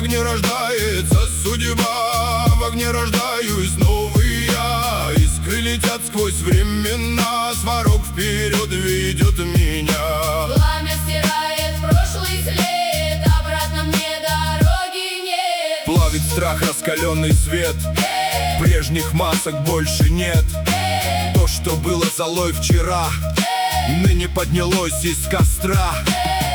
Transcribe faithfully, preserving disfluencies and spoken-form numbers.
огне рождается судьба, в огне рождаюсь новый я. Искры летят сквозь времена, сварог вперед ведет меня. Пламя стирает прошлый след, обратно мне дороги нет. Плавит страх раскаленный свет, прежних масок больше нет. То, что было золой вчера, ныне поднялось из костра.